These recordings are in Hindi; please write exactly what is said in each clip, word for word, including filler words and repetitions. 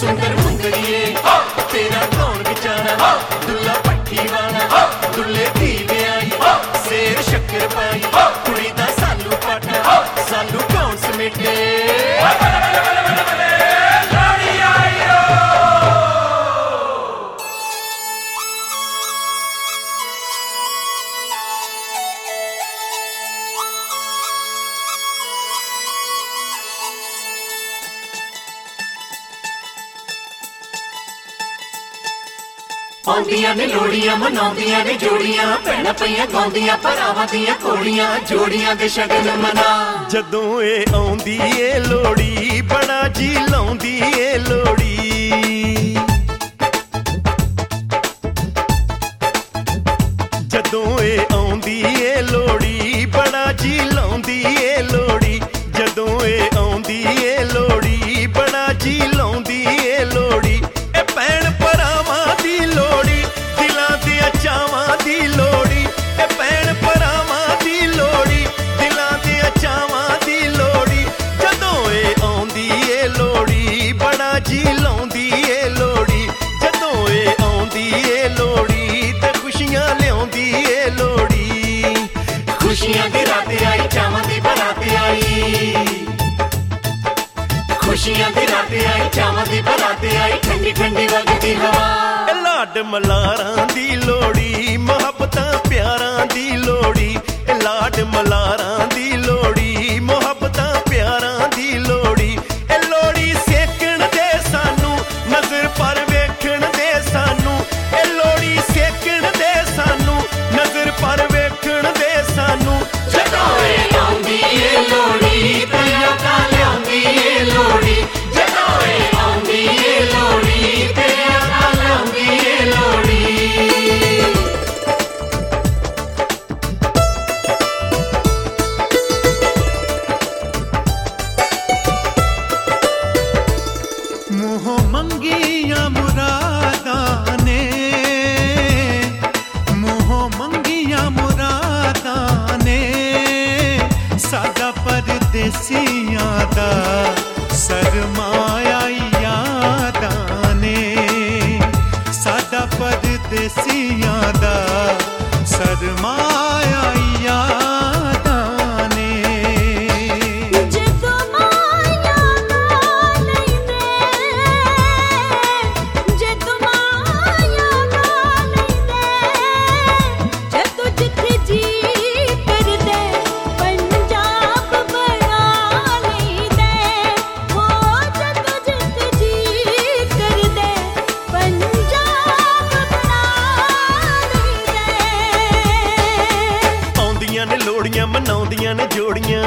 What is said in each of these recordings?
सुंदर मुंदरिए तेरा कौन बेचारा दुल्ला पट्टी वाला दुल्ले दी ब्याई शेर शक्कर पाई कुड़ी दा सालू पाटा सालू कौन समेटे आंदियां ने लोड़ियां मनाउंदियां ने जोड़ियां भैणां पईयां गाउंदियां भरावां दियां घोड़ियां जोड़ियां दे शगन मना जदों ए आउंदी ए लोड़ी बड़ा जी लाउंदी ए लोड़ी जदों ए आउंदी ए लोड़ी बड़ा जी लाउंदी ए लोड़ी जदों ए आउंदी ए लोड़ी बड़ा जी लाउंदी ए लोड़ी ए भैण भरावां दी लोड़ी दिलां दे चावां दी लोड़ी ए भैण भरावां दी लोड़ी दिलां दे चावां दी लोड़ी जदों ए आउंदी ए लोड़ी बड़ा जी लाउंदी ए लोड़ी जदों ए आउंदी ए लोड़ी ते खुशियां लियाउंदी ए लोड़ी खुशियां दी रात आई चावां दी बरात आई खुशियां दी रात आई चावां दी बरात आई ठंडी ठंडी वगदी हवा लाड मलारां दी लोड़ी मोहब्बतां प्यारां दी लोड़ी लाड मलारां दी लोड़ी मोहब्बतां प्यारां दी लोड़ी ए लोड़ी सेकण दे सानू नजर पर वेखण दे सानू ए लोड़ी सेकण दे सानू नजर पर वेखण दे सानू जदों ए आउंदी ए लोड़ी तेरा का लियाउंदी ए लोड़ी जदों ए आउंदी ए लोड़ी तेरा का लियाउंदी ए लोड़ी मुँह मंगिया मुरादां ने मुँह मंगिया मुरादां ने सादा परदेसियां दा सरमाया यादां ने सादा परदेसियां दा सरमाया यादां ने जदों माया गाल दे जदों माया गाल दे जदों जिथे जी कर दे पंजाब बना लैंदे हो जदों जिथे जी कर दे पंजाब बना लैंदे आउंदियां ने लोड़ियां मनाउंदियां ने जोड़ियां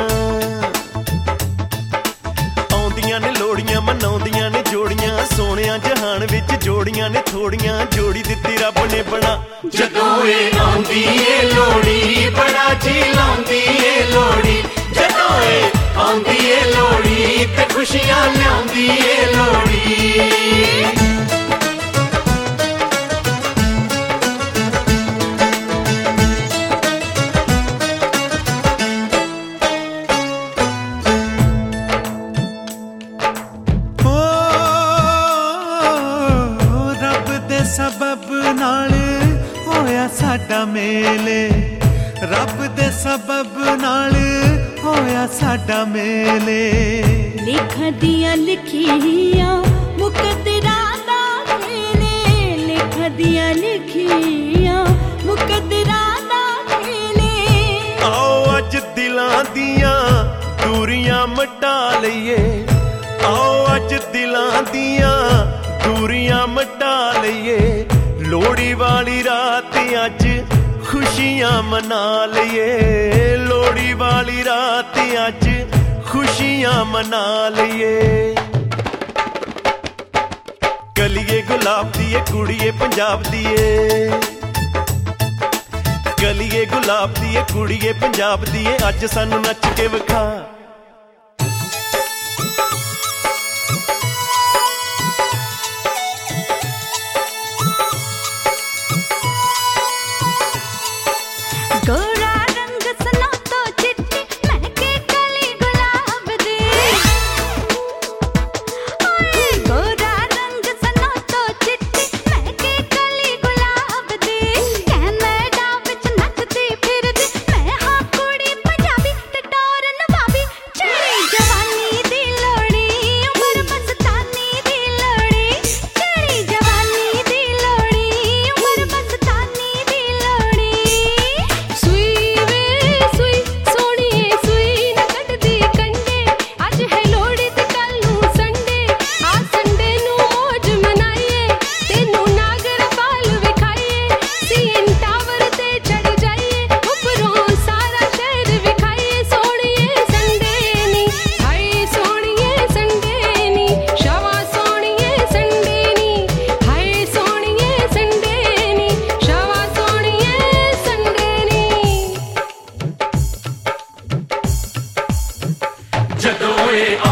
आउंदियां ने लोड़ियां मनाउंदियां ने जोड़ियां सोहणिया जहान विच जोड़ियां ने थोड़ियां जोड़ी दित्ती रब ने बना जदों ए आउंदी ए लोड़ी बड़ा जी लाउंदी ए लोड़ी जदों ए आउंदी ए लोड़ी ते खुशियां लियाउंदी ए लोड़ी ओ रब दे सबब नाल होया साडा मेले रब दे सबब नाल होया साडा मेले लिखां दियां लिखियां मुकद्दरां दा खेले लिखां दियां लिखियां मुकद्दरां दा खेले आओ अज दिलां दियां दूरियां मटा लईए आओ अज दिलां दियां दूरियां मटा लईए लोड़ी वाली रात अज खुशियां मना लईए लोड़ी वाली रात अज खुशियां मना लईए गलिए गुलाब दिए कुड़िए पंजाब दिए गलिए गुलाब दिए कुड़िए पंजाब दिए अज सानू नच के विखा गोरा रंग सना तो चिट्टी महके कली गुलाब दे ओए गोरा रंग ਏ